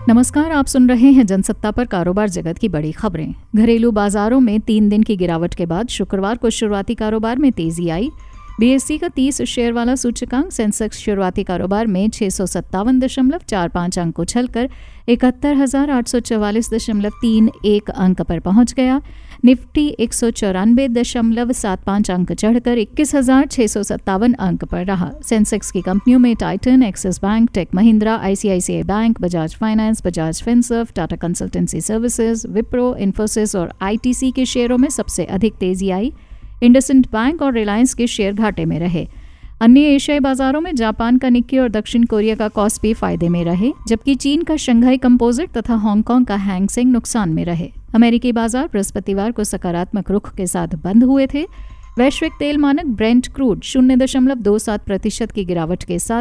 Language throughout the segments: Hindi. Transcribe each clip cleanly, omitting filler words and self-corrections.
नमस्कार, आप सुन रहे हैं जनसत्ता पर कारोबार जगत की बड़ी खबरें। घरेलू बाजारों में 3 दिन की गिरावट के बाद शुक्रवार को शुरुआती कारोबार में तेजी आई। बीएसई का 30 शेयर वाला सूचकांक सेंसेक्स शुरुआती कारोबार में 657.45 अंक उछलकर 71,844.31 अंक पर पहुंच गया। निफ्टी 194.75 अंक चढ़कर 21,657 अंक पर रहा। सेंसेक्स की कंपनियों में Titan, Axis Bank, Tech Mahindra, ICICI Bank, Bajaj Finance, Bajaj Finserv, Tata Consultancy Services, Wipro, Infosys और आईटीसी के शेयरों में सबसे अधिक तेजी आई। इंडसइंड बैंक और रिलायंस के शेयर घाटे में रहे। अन्य एशियाई बाजारों में जापान का निक्की और दक्षिण कोरिया का कॉस्पी फायदे में रहे, जबकि चीन का शंघाई कंपोजिट तथा हांगकांग का हैंगसेंग नुकसान में रहे। अमेरिकी बाजार बृहस्पतिवार को सकारात्मक रुख के साथ बंद हुए थे। वैश्विक तेल मानक ब्रेंट क्रूड 0.27% की गिरावट के साथ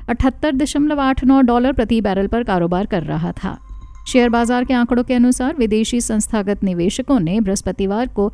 $78.89 प्रति बैरल पर कारोबार कर रहा था। शेयर बाजार के आंकड़ों के अनुसार विदेशी संस्थागत निवेशकों ने बृहस्पतिवार को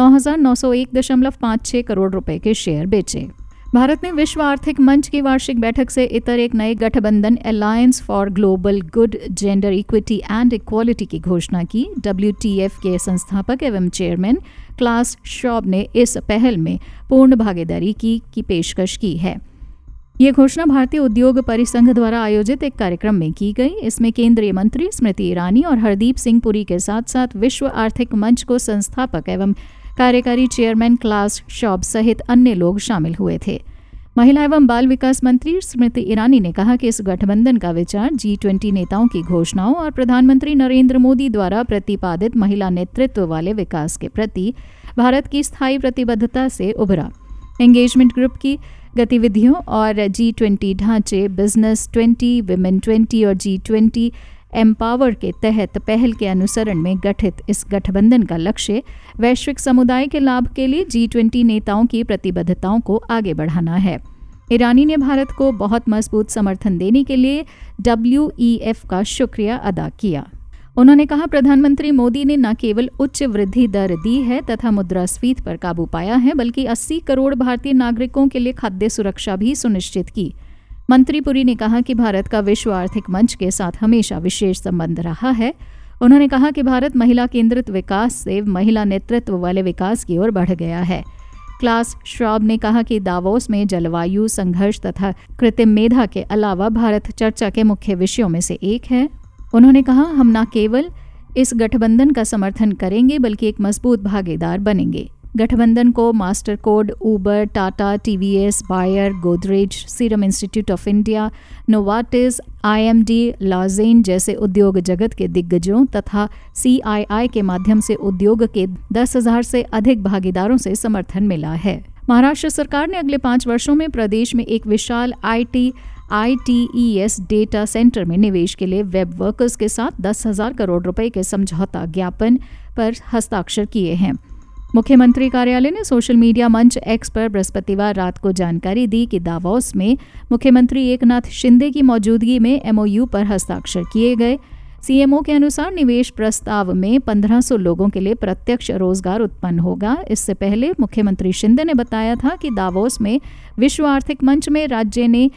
9,901.56 करोड़ रुपए के शेयर बेचे। भारत ने विश्व आर्थिक मंच की वार्षिक बैठक से इतर एक नए गठबंधन Alliance for Global Good, gender equity and equality की घोषणा की। WTF के संस्थापक एवं चेयरमैन क्लास श्वाब ने इस पहल में पूर्ण भागीदारी की पेशकश की है। ये घोषणा भारतीय उद्योग परिसंघ द्वारा आयोजित एक कार्यक्रम में की गई। इसमें केंद्रीय मंत्री स्मृति ईरानी और हरदीप सिंह पुरी के साथ साथ विश्व आर्थिक मंच को संस्थापक एवं कार्यकारी चेयरमैन क्लास श्वाब सहित अन्य लोग शामिल हुए थे। महिला एवं बाल विकास मंत्री स्मृति ईरानी ने कहा कि इस गठबंधन का विचार G20 नेताओं की घोषणाओं और प्रधानमंत्री नरेंद्र मोदी द्वारा प्रतिपादित महिला नेतृत्व वाले विकास के प्रति भारत की स्थायी प्रतिबद्धता से उभरा। एंगेजमेंट ग्रुप की गतिविधियों और G20 ढांचे, बिजनेस 20, विमेन 20 और G20 एम्पावर के तहत पहल के अनुसरण में गठित इस गठबंधन का लक्ष्य वैश्विक समुदाय के लाभ के लिए G20 नेताओं की प्रतिबद्धताओं को आगे बढ़ाना है। ईरानी ने भारत को बहुत मजबूत समर्थन देने के लिए WEF का शुक्रिया अदा किया। उन्होंने कहा, प्रधानमंत्री मोदी ने न केवल उच्च वृद्धि दर दी है तथा मुद्रास्फीति पर काबू पाया है, बल्कि 80 करोड़ भारतीय नागरिकों के लिए खाद्य सुरक्षा भी सुनिश्चित की। मंत्री पुरी ने कहा कि भारत का विश्व आर्थिक मंच के साथ हमेशा विशेष संबंध रहा है। उन्होंने कहा कि भारत महिला केंद्रित विकास से महिला नेतृत्व वाले विकास की ओर बढ़ गया है। क्लास श्वाब ने कहा कि दावोस में जलवायु संघर्ष तथा कृत्रिम मेधा के अलावा भारत चर्चा के मुख्य विषयों में से एक है। उन्होंने कहा, हम न केवल इस गठबंधन का समर्थन करेंगे बल्कि एक मजबूत भागीदार बनेंगे। गठबंधन को Mastercard, Uber, Tata, TVS, Bayer, Godrej, Serum Institute of India, Novartis, IMD, लाजेन जैसे उद्योग जगत के दिग्गजों तथा CII के माध्यम से उद्योग के 10,000 से अधिक भागीदारों से समर्थन मिला है। महाराष्ट्र सरकार ने अगले 5 वर्षों में प्रदेश में एक विशाल ITES डेटा सेंटर में निवेश के लिए वेब वर्कर्स के साथ 10,000 करोड़ रुपए के समझौता ज्ञापन पर हस्ताक्षर किए हैं। मुख्यमंत्री कार्यालय ने सोशल मीडिया मंच X पर बृहस्पतिवार रात को जानकारी दी कि दावोस में मुख्यमंत्री एकनाथ शिंदे की मौजूदगी में MOU पर हस्ताक्षर किए गए। CMO के अनुसार निवेश प्रस्ताव में 1500 लोगों के लिए प्रत्यक्ष रोजगार उत्पन्न होगा। इससे पहले मुख्यमंत्री शिंदे ने बताया था कि दावोस में विश्व आर्थिक मंच में राज्य ने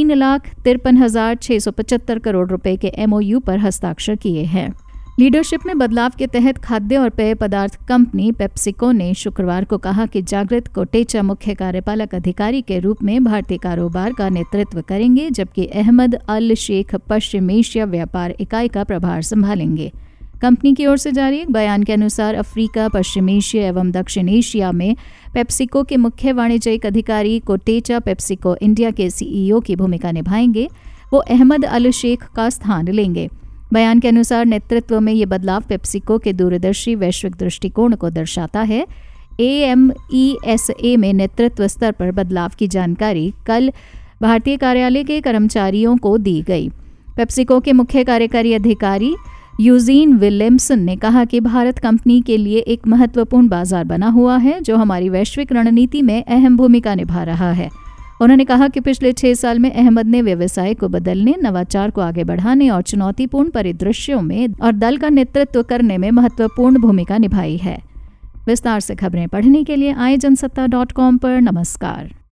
3,53,675 करोड़ रुपए के MOU पर हस्ताक्षर किए हैं। लीडरशिप में बदलाव के तहत खाद्य और पेय पदार्थ कंपनी पेप्सिको ने शुक्रवार को कहा कि जागृत कोटेचा मुख्य कार्यपालक अधिकारी के रूप में भारतीय कारोबार का नेतृत्व करेंगे, जबकि अहमद अल शेख पश्चिम एशिया व्यापार इकाई का प्रभार संभालेंगे। कंपनी की ओर से जारी एक बयान के अनुसार अफ्रीका, पश्चिम एशिया एवं दक्षिण एशिया में पेप्सिको के मुख्य वाणिज्यिक अधिकारी कोटेचा पेप्सिको इंडिया के CEO की भूमिका निभाएंगे। वो अहमद अल शेख का स्थान लेंगे। बयान के अनुसार नेतृत्व में ये बदलाव पेप्सिको के दूरदर्शी वैश्विक दृष्टिकोण को दर्शाता है। AMESA में नेतृत्व स्तर पर बदलाव की जानकारी कल भारतीय कार्यालय के कर्मचारियों को दी गई। पेप्सिको के मुख्य कार्यकारी अधिकारी यूजीन विलियमसन ने कहा कि भारत कंपनी के लिए एक महत्वपूर्ण बाजार बना हुआ है, जो हमारी वैश्विक रणनीति में अहम भूमिका निभा रहा है। उन्होंने कहा कि पिछले 6 साल में अहमद ने व्यवसाय को बदलने, नवाचार को आगे बढ़ाने और चुनौतीपूर्ण परिदृश्यों में और दल का नेतृत्व करने में महत्वपूर्ण भूमिका निभाई है। विस्तार से खबरें पढ़ने के लिए आए जनसत्ता.com पर। नमस्कार।